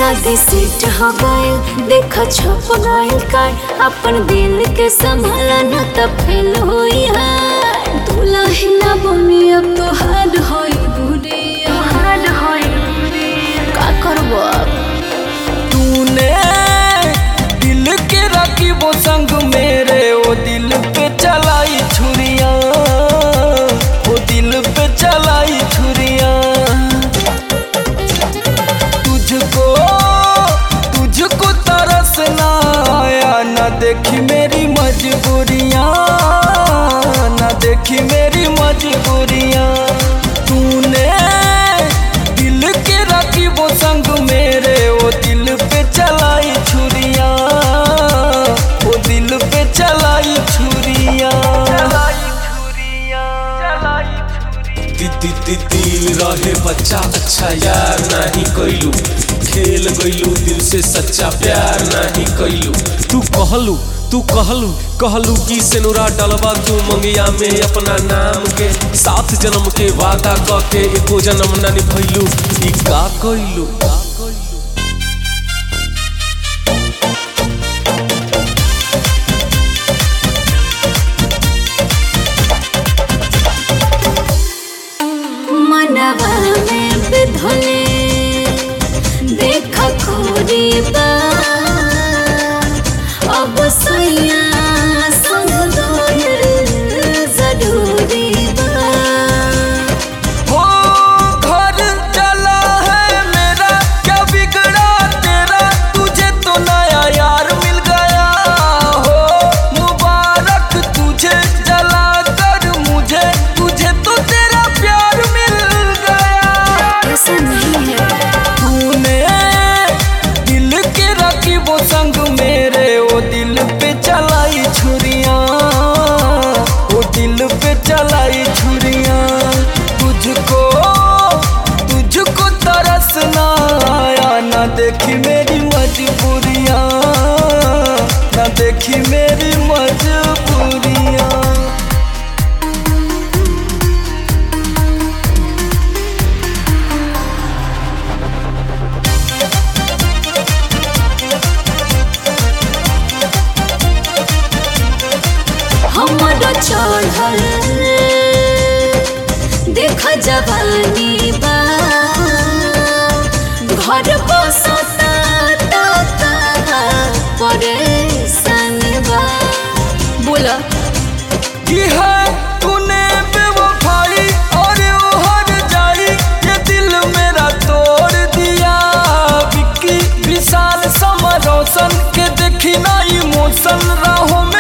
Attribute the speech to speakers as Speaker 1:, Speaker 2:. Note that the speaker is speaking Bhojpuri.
Speaker 1: शादी सेट हो गइल, देखा छप गइल कार्ड। अपन दिल के संभाला न त फेल होई हार। दुल्हन बनी अब तो हार्ड होई बुढ़िया, हार्ड होई का करबो अब।
Speaker 2: तूने दिल के रखी वो संग मेरे, वो दिल पे चलाई छुरिया, वो दिल पे चलाई छुरिया। तुझको तरस ना आया, ना देखी मेरी मजबूरियाँ, ना देखी मेरी मजबूरियाँ। तूने दिल के रखी वो संग मेरे, वो दिल पे चलाई छुरियाँ, वो दिल पे चलाई छुरियाँ।
Speaker 3: दिल रहे बच्चा अच्छा यार नहीं कैलू, खेल गइलू दिल से सच्चा प्यार नहीं कैलू। तू कहलू कि सेनुरा डलवा तू मंगिया में अपना नाम के, 7 जन्म के वादा क के एको जन्म ना निभैलू। ई का कैलू?
Speaker 1: मनवा में बिधले देखा खोरी बा, अब सैया संग दोयल जरूरी बा।
Speaker 2: हो घर चला है मेरा, क्या बिगड़ा तेरा, तुझे तो नया यार मिल गया हो। मुबारक तुझे जला कर मुझे, तुझे तो तेरा प्यार मिल गया।
Speaker 1: ऐसा नहीं है।
Speaker 2: तूने दिल के रखी वो संग मेरे, वो दिल पे चलाई छुरियाँ, वो दिल पे चलाई छुरियाँ। तुझको तरस ना आया, ना देखी मेरी मजबूरियाँ, ना देखी मेरी मजबूरियाँ।
Speaker 1: हमरो चढ़ल देखा जवानी बा, घर बसता परेशान बा। बोला
Speaker 2: की है तूने बेवफाई और वो हर जाई, ये दिल मेरा तोड़ दिया। विक्की विशाल समर रोशन के देखी ना इमोशन, राहों में